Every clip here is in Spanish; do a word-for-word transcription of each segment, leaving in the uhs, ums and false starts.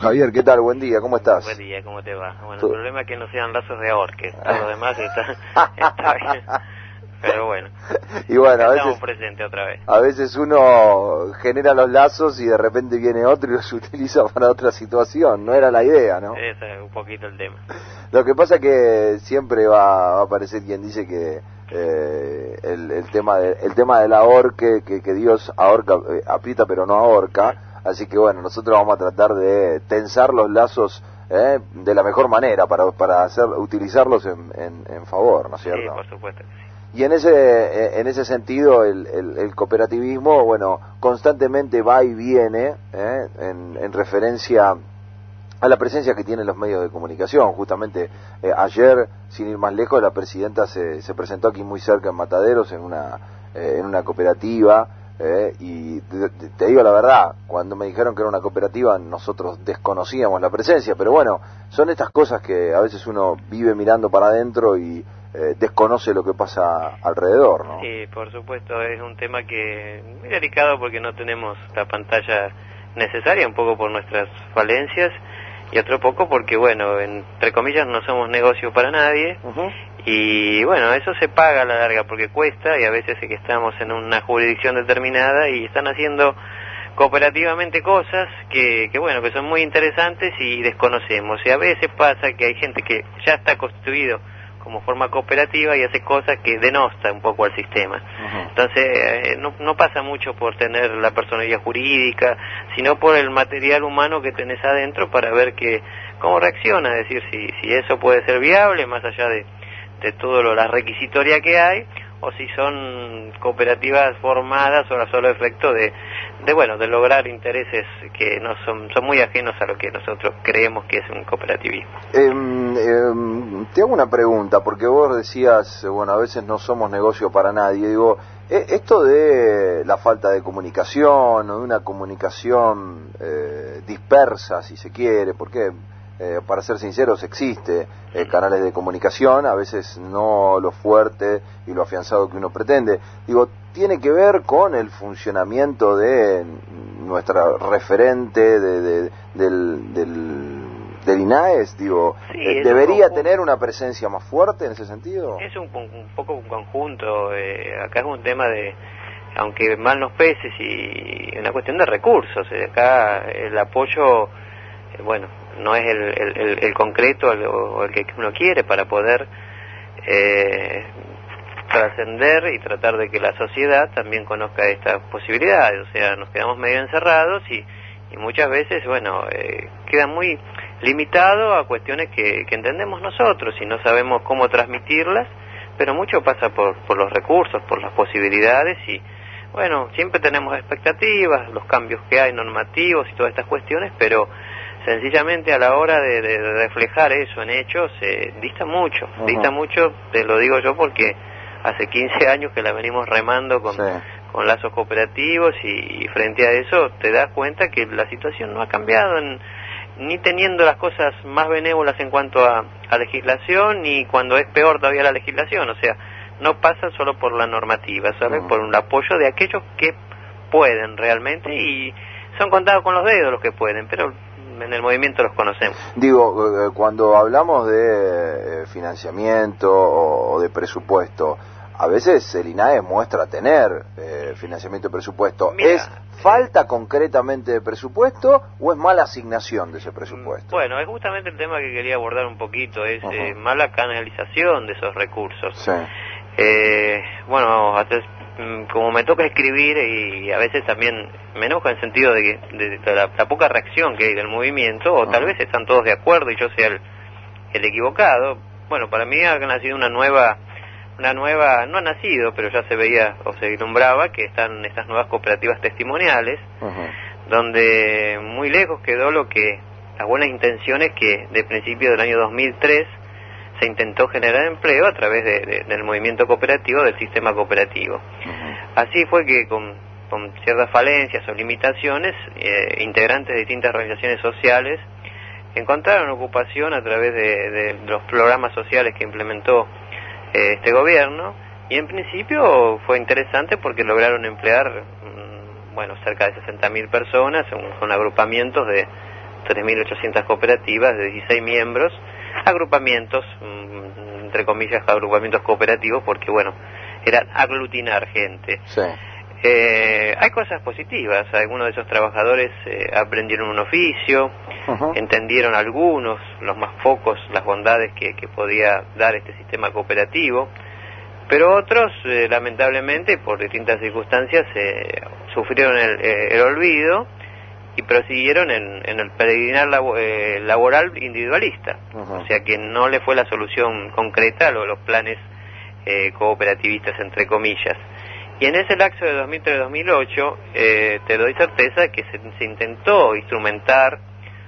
Javier, ¿qué tal? Buen día, ¿cómo estás? Buen día, ¿cómo te va? Bueno, ¿Tú? el problema es que no sean lazos de ahorque, todo lo demás está, está bien, pero bueno, y bueno, a estamos veces, presentes otra vez. a veces uno genera los lazos y de repente viene otro y los utiliza para otra situación, no era la idea, ¿no? Ese es un poquito el tema. Lo que pasa es que siempre va, va a aparecer quien dice que eh, el, el tema de, el tema del ahorque, que, que Dios ahorca, eh, aprieta pero no ahorca. Así que bueno, nosotros vamos a tratar de tensar los lazos eh, de la mejor manera para para hacer utilizarlos en, en, en favor, ¿no es cierto? Sí, por supuesto que sí. Y en ese en ese sentido el, el, el cooperativismo, bueno, constantemente va y viene eh, en, en referencia a la presencia que tienen los medios de comunicación. Justamente eh, ayer, sin ir más lejos, la presidenta se, se presentó aquí muy cerca en Mataderos en una eh, en una cooperativa. Eh, y te, te digo la verdad, cuando me dijeron que era una cooperativa nosotros desconocíamos la presencia, pero bueno, son estas cosas que a veces uno vive mirando para adentro y eh, desconoce lo que pasa alrededor, ¿no? Sí, por supuesto, es un tema que muy delicado porque no tenemos la pantalla necesaria, un poco por nuestras falencias y otro poco porque, bueno, entre comillas no somos negocio para nadie. Uh-huh. Y bueno, eso se paga a la larga porque cuesta y a veces es que estamos en una jurisdicción determinada y están haciendo cooperativamente cosas que, que bueno, que son muy interesantes y desconocemos. Y a veces pasa que hay gente que ya está constituido como forma cooperativa y hace cosas que denostan un poco al sistema. Uh-huh. Entonces, eh, no, no pasa mucho por tener la personalidad jurídica, sino por el material humano que tenés adentro para ver que cómo reacciona, es decir, si, si eso puede ser viable más allá de de todo lo la requisitoria que hay, o si son cooperativas formadas o a solo efecto de, de bueno, de lograr intereses que no son, son muy ajenos a lo que nosotros creemos que es un cooperativismo. Eh, eh, te hago una pregunta, porque vos decías, bueno, a veces no somos negocio para nadie. Digo, eh, esto de la falta de comunicación, o de una comunicación eh, dispersa, si se quiere, porque Eh, para ser sinceros, existe eh, canales de comunicación, a veces no lo fuerte y lo afianzado que uno pretende. Digo, tiene que ver con el funcionamiento de nuestra referente de, de, del, del, del INAES. Digo, sí, eh, ¿debería tener una presencia más fuerte en ese sentido? Es un, un poco un conjunto, eh, acá es un tema de, aunque mal nos pese, y una cuestión de recursos. Eh, acá el apoyo, eh, bueno, no es el, el, el concreto o el que uno quiere para poder eh, trascender y tratar de que la sociedad también conozca estas posibilidades. O sea, nos quedamos medio encerrados y, y muchas veces, bueno, eh, queda muy limitado a cuestiones que, que entendemos nosotros y no sabemos cómo transmitirlas, pero mucho pasa por, por los recursos, por las posibilidades y, bueno, siempre tenemos expectativas, los cambios que hay normativos y todas estas cuestiones, pero sencillamente a la hora de, de reflejar eso en hechos, eh, dista mucho, uh-huh. dista mucho, te lo digo yo porque hace quince años que la venimos remando con, sí. con lazos cooperativos y, y frente a eso te das cuenta que la situación no ha cambiado, en, ni teniendo las cosas más benévolas en cuanto a, a legislación, ni cuando es peor todavía la legislación, o sea, no pasa solo por la normativa, ¿sabes? Uh-huh. Por un apoyo de aquellos que pueden realmente y son contados con los dedos los que pueden, pero en el movimiento los conocemos. Digo, cuando hablamos de financiamiento o de presupuesto, a veces el INAES muestra tener eh, financiamiento y presupuesto. Mira, ¿es falta eh, concretamente de presupuesto o es mala asignación de ese presupuesto? Bueno, es justamente el tema que quería abordar un poquito, es uh-huh. eh, mala canalización de esos recursos. Sí. Eh, bueno, hasta como me toca escribir y a veces también me enoja en el sentido de, que, de, de la, la poca reacción que hay del movimiento, o tal vez están todos de acuerdo y yo sea el, el equivocado. Bueno, para mí ha nacido una nueva, una nueva, no ha nacido, pero ya se veía o se vislumbraba que están estas nuevas cooperativas testimoniales, uh-huh. donde muy lejos quedó lo que, las buenas intenciones que de principio del año dos mil tres se intentó generar empleo a través de, de, del movimiento cooperativo, del sistema cooperativo. Uh-huh. Así fue que con, con ciertas falencias o limitaciones, eh, integrantes de distintas organizaciones sociales encontraron ocupación a través de, de los programas sociales que implementó eh, este gobierno, y en principio fue interesante porque lograron emplear, mmm, bueno, cerca de sesenta mil personas con agrupamientos de tres mil ochocientas cooperativas de dieciséis miembros, agrupamientos, entre comillas, agrupamientos cooperativos, porque bueno, eran aglutinar gente. Sí. Eh, hay cosas positivas, algunos de esos trabajadores eh, aprendieron un oficio, uh-huh. entendieron algunos, los más pocos, las bondades que, que podía dar este sistema cooperativo, pero otros, eh, lamentablemente, por distintas circunstancias, eh, sufrieron el, eh, el olvido y prosiguieron en, en el peregrinar labo, eh, laboral individualista, uh-huh. o sea que no le fue la solución concreta a lo, los planes eh, cooperativistas, entre comillas. Y en ese lapso de dos mil tres a dos mil ocho, eh, te doy certeza que se, se intentó instrumentar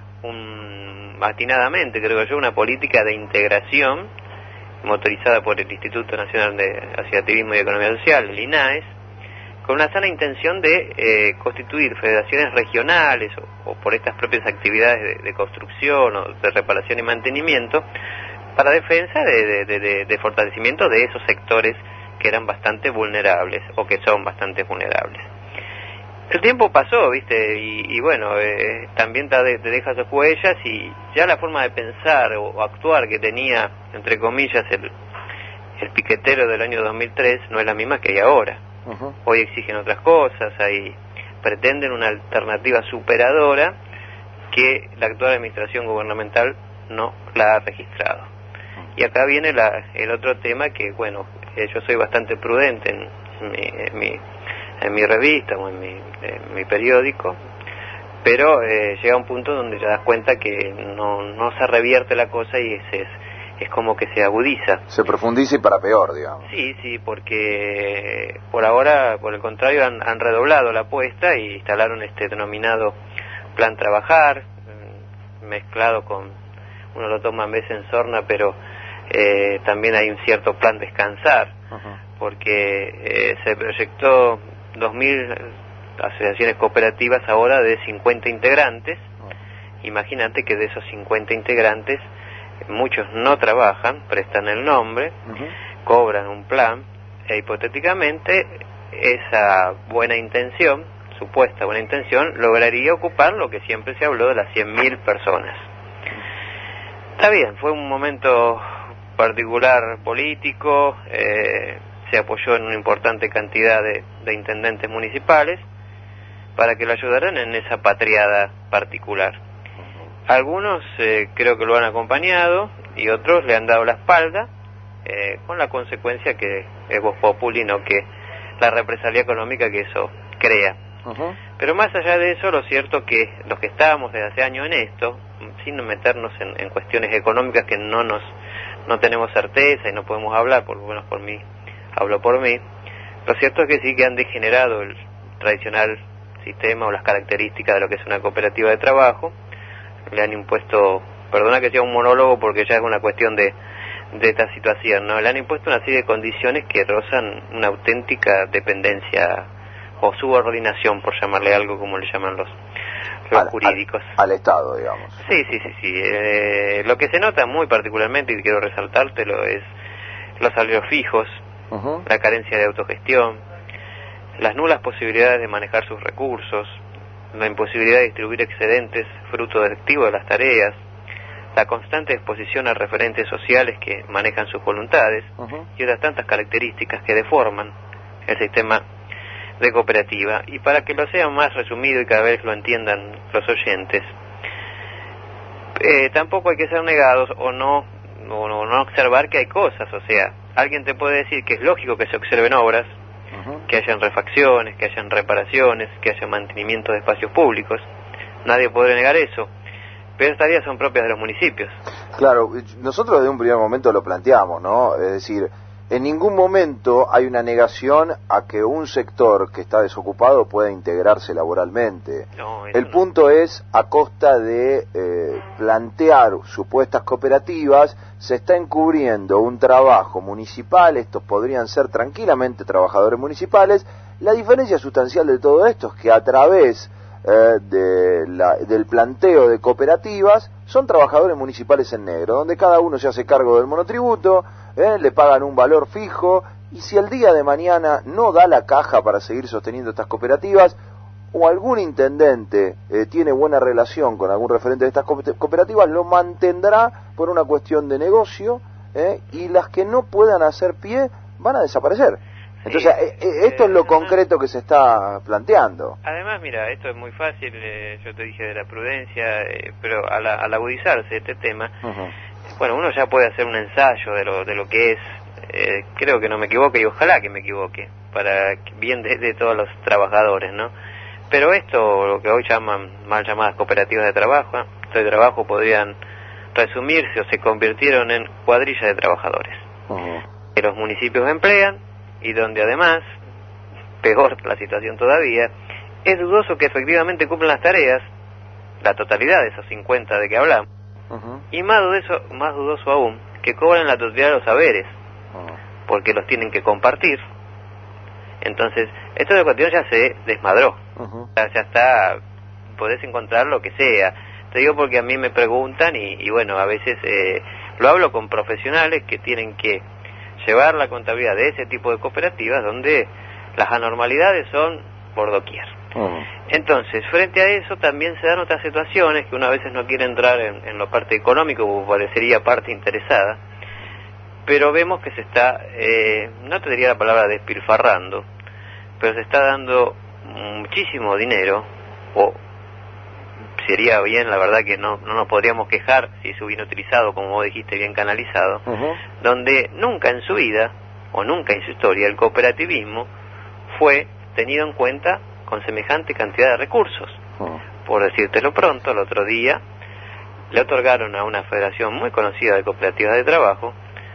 un, atinadamente, creo yo, una política de integración motorizada por el Instituto Nacional de Asociativismo y Economía Social, el INAES, con una sana intención de eh, constituir federaciones regionales o, o por estas propias actividades de, de construcción o de reparación y mantenimiento para defensa de, de, de, de, de fortalecimiento de esos sectores que eran bastante vulnerables o que son bastante vulnerables. El tiempo pasó, viste, y, y bueno, eh, también te, te deja sus huellas y ya la forma de pensar o, o actuar que tenía, entre comillas, el, el piquetero del año dos mil tres no es la misma que hay ahora. Uh-huh. Hoy exigen otras cosas, ahí pretenden una alternativa superadora que la actual administración gubernamental no la ha registrado. Y acá viene la, el otro tema que, bueno, eh, yo soy bastante prudente en mi, en mi, en mi revista o en mi, en mi periódico, pero eh, llega un punto donde te das cuenta que no, no se revierte la cosa y es, es, es como que se agudiza. Se profundiza y para peor, digamos. Sí, sí, porque por ahora, por el contrario, han, han redoblado la apuesta y instalaron este denominado Plan Trabajar, mezclado con, uno lo toma en vez en sorna, pero Eh, también hay un cierto plan Descansar, uh-huh. porque eh, se proyectó dos mil asociaciones cooperativas ahora de cincuenta integrantes. Uh-huh. Imagínate que de esos cincuenta integrantes muchos no trabajan, prestan el nombre, uh-huh. cobran un plan e hipotéticamente esa buena intención, supuesta buena intención, lograría ocupar lo que siempre se habló de las cien mil personas. Está bien, fue un momento particular político, eh, se apoyó en una importante cantidad de, de intendentes municipales para que lo ayudaran en esa patriada particular. Algunos eh, creo que lo han acompañado y otros le han dado la espalda, eh, con la consecuencia que es vox populi, no que la represalia económica que eso crea. Uh-huh. Pero más allá de eso, lo cierto que los que estábamos desde hace años en esto, sin meternos en, en cuestiones económicas que no nos no tenemos certeza y no podemos hablar, por lo menos por mí, hablo por mí, lo cierto es que sí que han degenerado el tradicional sistema o las características de lo que es una cooperativa de trabajo, le han impuesto, perdona que sea un monólogo porque ya es una cuestión de, de esta situación, ¿no? Le han impuesto una serie de condiciones que rozan una auténtica dependencia o subordinación, por llamarle algo como le llaman los los al, jurídicos. Al, al Estado, digamos. Sí, sí, sí, sí. Eh, lo que se nota muy particularmente, y quiero resaltártelo, es los salarios fijos, uh-huh. la carencia de autogestión, las nulas posibilidades de manejar sus recursos, la imposibilidad de distribuir excedentes fruto efectivo de las tareas, la constante exposición a referentes sociales que manejan sus voluntades, uh-huh. y otras tantas características que deforman el sistema de cooperativa. Y para que lo sea más resumido y cada vez lo entiendan los oyentes, eh, tampoco hay que ser negados o no, o no no observar que hay cosas. O sea, alguien te puede decir que es lógico que se observen obras, uh-huh. que hayan refacciones, que hayan reparaciones, que haya mantenimiento de espacios públicos. Nadie puede negar eso, pero estas tareas son propias de los municipios. Claro, nosotros desde un primer momento lo planteamos, ¿no? Es decir, en ningún momento hay una negación a que un sector que está desocupado pueda integrarse laboralmente. No, el no. punto es, a costa de eh, plantear supuestas cooperativas, se está encubriendo un trabajo municipal. Estos podrían ser tranquilamente trabajadores municipales. La diferencia sustancial de todo esto es que a través eh, de la, del planteo de cooperativas son trabajadores municipales en negro, donde cada uno se hace cargo del monotributo, Eh, le pagan un valor fijo, y si el día de mañana no da la caja para seguir sosteniendo estas cooperativas, o algún intendente eh, tiene buena relación con algún referente de estas cooperativas, lo mantendrá por una cuestión de negocio, eh, y las que no puedan hacer pie van a desaparecer. Entonces, sí, eh, esto eh, es lo concreto que se está planteando. Además, mira, esto es muy fácil, eh, yo te dije de la prudencia, eh, pero al, al agudizarse este tema, uh-huh. bueno, uno ya puede hacer un ensayo de lo, de lo que es, eh, creo que no me equivoque y ojalá que me equivoque, para bien de, de todos los trabajadores, ¿no? Pero esto, lo que hoy llaman mal llamadas cooperativas de trabajo, ¿eh? de trabajo podrían resumirse o se convirtieron en cuadrillas de trabajadores, uh-huh. que los municipios emplean y donde además, peor la situación todavía, es dudoso que efectivamente cumplan las tareas, la totalidad de esos cincuenta de que hablamos, uh-huh. y más dudoso, más dudoso aún, que cobran la totalidad de los saberes, uh-huh. porque los tienen que compartir. Entonces, esto de cuestión ya se desmadró, uh-huh. ya, ya está, podés encontrar lo que sea. Te digo porque a mí me preguntan y, y bueno, a veces eh, lo hablo con profesionales que tienen que llevar la contabilidad de ese tipo de cooperativas donde las anormalidades son por doquier. Uh-huh. Entonces, frente a eso también se dan otras situaciones que uno a veces no quiere entrar en, en lo parte económico, como parecería parte interesada, pero vemos que se está, eh, no te diría la palabra despilfarrando, pero se está dando muchísimo dinero, o sería bien, la verdad que no, no nos podríamos quejar si se hubiera utilizado, como vos dijiste, bien canalizado, uh-huh. donde nunca en su vida, o nunca en su historia, el cooperativismo fue tenido en cuenta con semejante cantidad de recursos. Uh-huh. Por decírtelo pronto, el otro día le otorgaron a una federación muy conocida de cooperativas de trabajo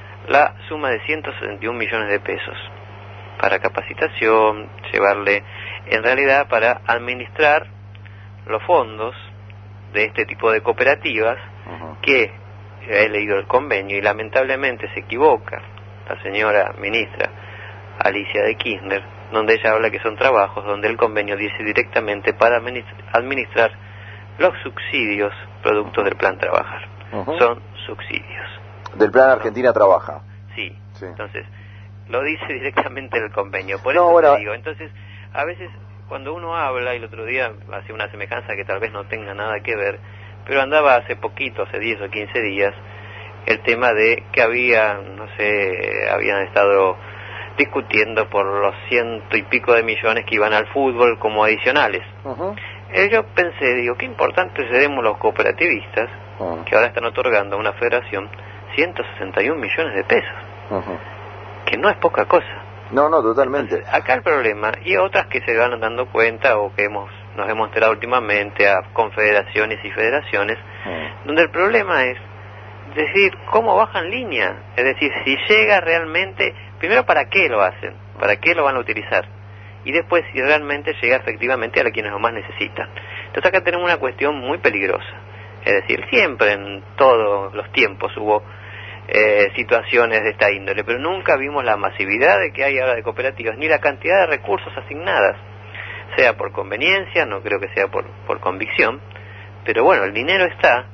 la suma de ciento sesenta y un millones de pesos para capacitación, llevarle, en realidad para administrar los fondos de este tipo de cooperativas, uh-huh. que he leído el convenio y lamentablemente se equivoca la señora ministra Alicia de Kirchner, donde ella habla que son trabajos donde el convenio dice directamente para administrar los subsidios productos del Plan Trabajar. Uh-huh. Son subsidios. Del Plan Argentina ¿no? Trabaja. Sí. sí, entonces lo dice directamente el convenio. Por no, eso bueno. te digo, entonces a veces cuando uno habla, y el otro día hacía una semejanza que tal vez no tenga nada que ver, pero andaba hace poquito, hace diez o quince días, el tema de que había, no sé, habían estado discutiendo por los ciento y pico de millones que iban al fútbol como adicionales. Uh-huh. Eh, yo pensé, digo, qué importante seremos los cooperativistas, uh-huh. que ahora están otorgando a una federación ciento sesenta y un millones de pesos, uh-huh. que no es poca cosa. No, no, totalmente. Entonces, acá el problema, y otras que se van dando cuenta o que hemos nos hemos enterado últimamente a confederaciones y federaciones, uh-huh. donde el problema es decir cómo bajan línea, es decir, si llega realmente, primero para qué lo hacen, para qué lo van a utilizar, y después si realmente llega efectivamente a quienes lo más necesitan. Entonces acá tenemos una cuestión muy peligrosa, es decir, siempre en todos los tiempos hubo eh, situaciones de esta índole, pero nunca vimos la masividad de que hay ahora de cooperativas, ni la cantidad de recursos asignadas, sea por conveniencia, no creo que sea por, por convicción, pero bueno, el dinero está,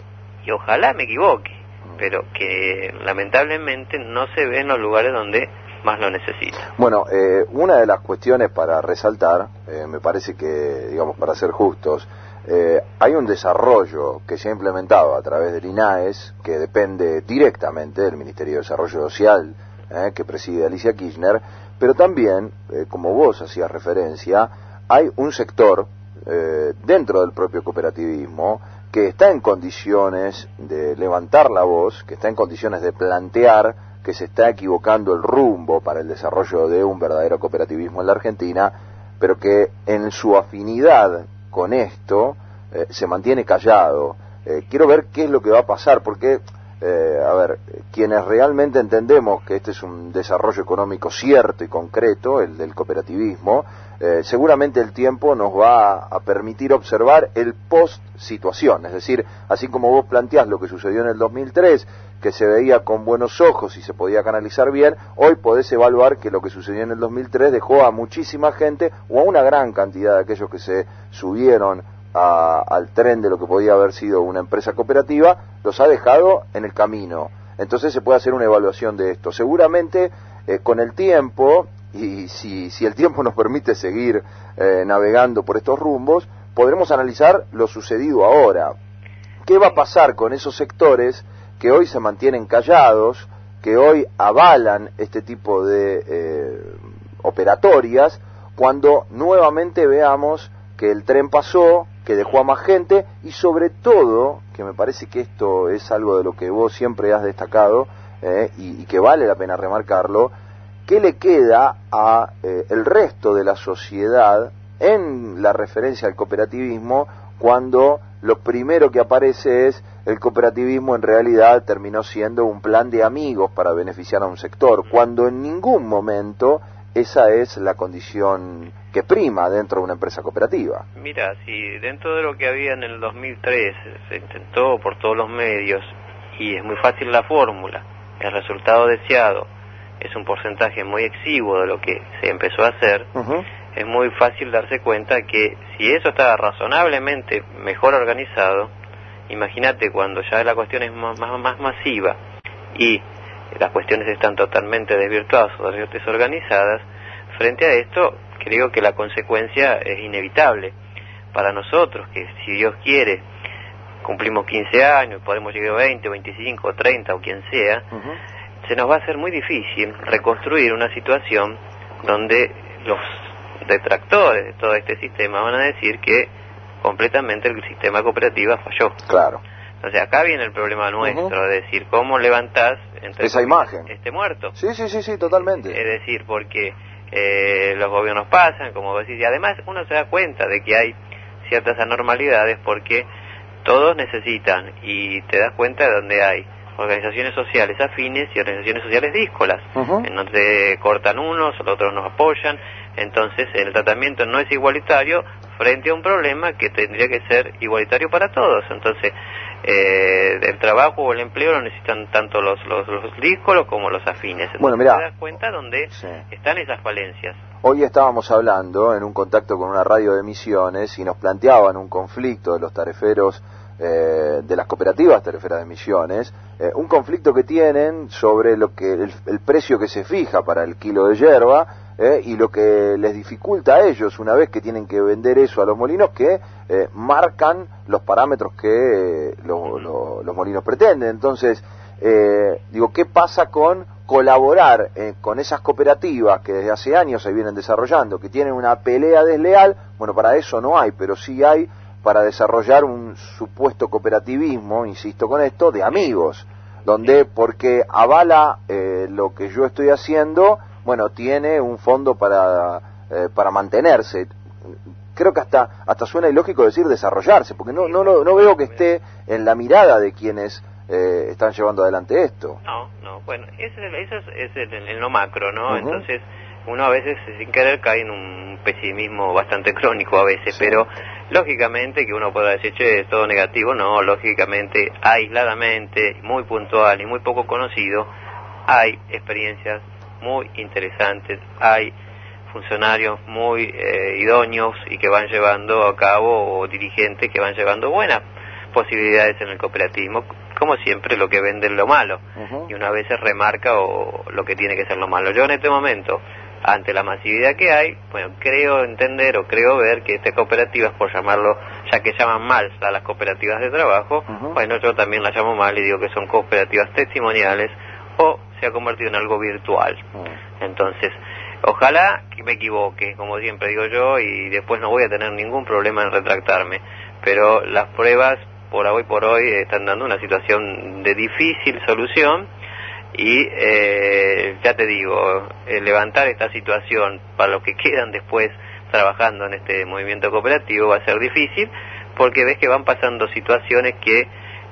y ojalá me equivoque, pero que lamentablemente no se ve en los lugares donde más lo necesita. Bueno, eh, una de las cuestiones para resaltar, eh, me parece que, digamos, para ser justos, eh, hay un desarrollo que se ha implementado a través del INAES, que depende directamente del Ministerio de Desarrollo Social, eh, que preside Alicia Kirchner, pero también, eh, como vos hacías referencia, hay un sector eh, dentro del propio cooperativismo que está en condiciones de levantar la voz, que está en condiciones de plantear que se está equivocando el rumbo para el desarrollo de un verdadero cooperativismo en la Argentina, pero que en su afinidad con esto eh, se mantiene callado. Eh, quiero ver qué es lo que va a pasar, porque, eh, a ver, quienes realmente entendemos que este es un desarrollo económico cierto y concreto, el del cooperativismo, eh, seguramente el tiempo nos va a permitir observar el post-situación, es decir, así como vos planteás lo que sucedió en el dos mil tres, que se veía con buenos ojos y se podía canalizar bien, hoy podés evaluar que lo que sucedió en el dos mil tres dejó a muchísima gente, o a una gran cantidad de aquellos que se subieron a, al tren de lo que podía haber sido una empresa cooperativa, los ha dejado en el camino. Entonces se puede hacer una evaluación de esto. Seguramente eh, con el tiempo y si, si el tiempo nos permite seguir eh, navegando por estos rumbos, podremos analizar lo sucedido ahora. ¿Qué va a pasar con esos sectores que hoy se mantienen callados, que hoy avalan este tipo de eh, operatorias, cuando nuevamente veamos que el tren pasó, que dejó a más gente, y sobre todo, que me parece que esto es algo de lo que vos siempre has destacado, eh, y, y que vale la pena remarcarlo, ¿qué le queda a eh, el resto de la sociedad en la referencia al cooperativismo, cuando lo primero que aparece es el cooperativismo en realidad terminó siendo un plan de amigos para beneficiar a un sector, cuando en ningún momento esa es la condición que prima dentro de una empresa cooperativa? Mira, si dentro de lo que había en el dos mil tres se intentó por todos los medios, y es muy fácil la fórmula, el resultado deseado es un porcentaje muy exiguo de lo que se empezó a hacer, uh-huh. Es muy fácil darse cuenta que si eso estaba razonablemente mejor organizado, imagínate cuando ya la cuestión es más, más, más masiva y las cuestiones están totalmente desvirtuadas o desorganizadas, frente a esto creo que la consecuencia es inevitable. Para nosotros, que si Dios quiere, cumplimos quince años, podemos llegar a veinte, veinticinco, treinta o quien sea, uh-huh. Se nos va a hacer muy difícil reconstruir una situación donde los detractores de todo este sistema van a decir que completamente el sistema cooperativa falló. Claro. Entonces acá viene el problema nuestro, uh-huh. De decir, ¿cómo levantás entre esa imagen? Este muerto. Sí, sí, sí, sí, totalmente. Es decir, porque eh, los gobiernos pasan, como vos decís, y además uno se da cuenta de que hay ciertas anormalidades porque todos necesitan, y te das cuenta de donde hay organizaciones sociales afines y organizaciones sociales díscolas, uh-huh. En donde cortan unos, los otros nos apoyan, entonces el tratamiento no es igualitario frente a un problema que tendría que ser igualitario para todos. Entonces eh, el trabajo o el empleo lo necesitan tanto los, los, los díscolos como los afines. Entonces, bueno, mirá, te das cuenta donde sí. Están esas falencias. Hoy estábamos hablando en un contacto con una radio de Misiones y nos planteaban un conflicto de los tareferos, eh, de las cooperativas tareferas de Misiones, eh, un conflicto que tienen sobre lo que el, el precio que se fija para el kilo de yerba, eh, y lo que les dificulta a ellos una vez que tienen que vender eso a los molinos, que eh, marcan los parámetros que eh, lo, lo, los molinos pretenden. Entonces, eh, digo, ¿qué pasa con colaborar eh, con esas cooperativas que desde hace años se vienen desarrollando, que tienen una pelea desleal? Bueno, para eso no hay, pero sí hay para desarrollar un supuesto cooperativismo, insisto con esto, de amigos, donde porque avala eh, lo que yo estoy haciendo, bueno, tiene un fondo para eh, para mantenerse. Creo que hasta hasta suena ilógico decir desarrollarse, porque no no no veo que esté en la mirada de quienes eh, están llevando adelante esto. No, no, bueno, eso es, eso es en, en lo macro, ¿no? Uh-huh. Entonces uno a veces sin querer cae en un pesimismo bastante crónico a veces, sí. Pero lógicamente que uno pueda decir, che, es todo negativo, no, lógicamente, aisladamente, muy puntual y muy poco conocido, hay experiencias muy interesantes, hay funcionarios muy eh, idóneos y que van llevando a cabo, o dirigentes que van llevando buenas posibilidades en el cooperativismo, como siempre lo que vende es lo malo, uh-huh. Y una vez se remarca o lo que tiene que ser lo malo. Yo en este momento, ante la masividad que hay, bueno, creo entender o creo ver que estas cooperativas, por llamarlo, ya que llaman mal a las cooperativas de trabajo, uh-huh. Bueno, yo también las llamo mal y digo que son cooperativas testimoniales o se ha convertido en algo virtual. Uh-huh. Entonces, ojalá que me equivoque, como siempre digo yo, y después no voy a tener ningún problema en retractarme, pero las pruebas por hoy por hoy están dando una situación de difícil solución. Y eh, ya te digo, eh, levantar esta situación para los que quedan después trabajando en este movimiento cooperativo va a ser difícil, porque ves que van pasando situaciones que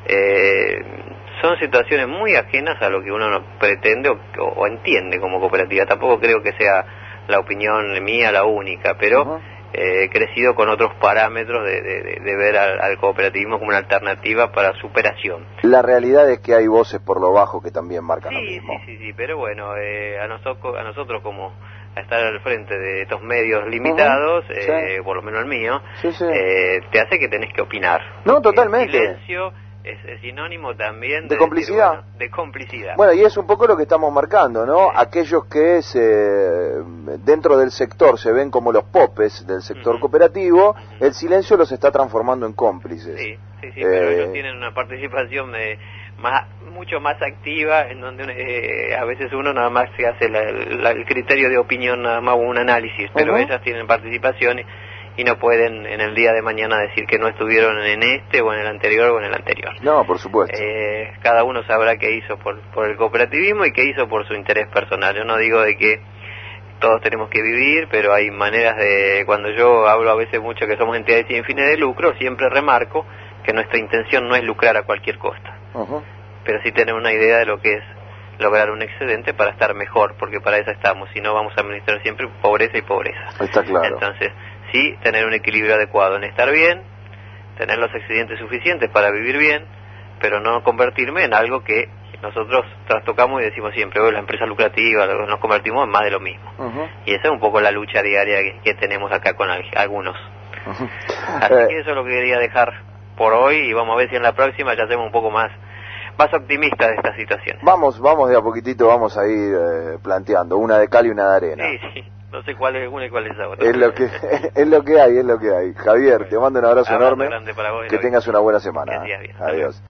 eh, son situaciones muy ajenas a lo que uno pretende o, o entiende como cooperativa. Tampoco creo que sea la opinión mía la única, pero uh-huh. eh, he crecido con otros parámetros de, de, de ver al, al cooperativismo como una alternativa para superación. La realidad es que hay voces por lo bajo que también marcan sí, lo mismo. Sí, sí, sí, pero bueno, eh, a, nosotros, a nosotros como a estar al frente de estos medios limitados, uh-huh. eh, sí. Por lo menos el mío, sí, sí. Eh, te hace que tenés que opinar. No, totalmente. El silencio es, es sinónimo también de, de complicidad. Decir, bueno, de complicidad. Bueno, y es un poco lo que estamos marcando, ¿no? Sí. Aquellos que se, dentro del sector se ven como los popes del sector uh-huh. cooperativo, uh-huh. el silencio los está transformando en cómplices. Sí, sí, sí, eh, pero ellos tienen una participación de, más, mucho más activa, en donde eh, a veces uno nada más se hace la, la, el criterio de opinión, nada más un análisis, pero uh-huh. ellas tienen participación y, y no pueden en el día de mañana decir que no estuvieron en este o en el anterior o en el anterior. No, por supuesto. Eh, cada uno sabrá qué hizo por, por el cooperativismo y qué hizo por su interés personal. Yo no digo de que todos tenemos que vivir, pero hay maneras de... Cuando yo hablo a veces mucho que somos entidades sin fines de lucro, siempre remarco que nuestra intención no es lucrar a cualquier costa, uh-huh. pero sí tener una idea de lo que es lograr un excedente para estar mejor, porque para eso estamos, si no vamos a administrar siempre pobreza y pobreza. Está claro. Entonces, sí, tener un equilibrio adecuado en estar bien, tener los excedentes suficientes para vivir bien, pero no convertirme en algo que nosotros trastocamos y decimos siempre, oh, la empresa lucrativa, nos convertimos en más de lo mismo. Uh-huh. Y esa es un poco la lucha diaria que, que tenemos acá con algunos. Uh-huh. Así eh. que eso es lo que quería dejar por hoy y vamos a ver si en la próxima ya hacemos un poco más más optimistas de esta situación. Vamos, vamos de a poquitito, vamos a ir eh, planteando, una de cal y una de arena. Sí, sí. No sé cuál es una y cuál es la otra. Es lo que, es lo que hay, es lo que hay. Javier, te mando un abrazo, abrazo enorme. Grande para vos, que tengas una buena semana. Que bien. Adiós.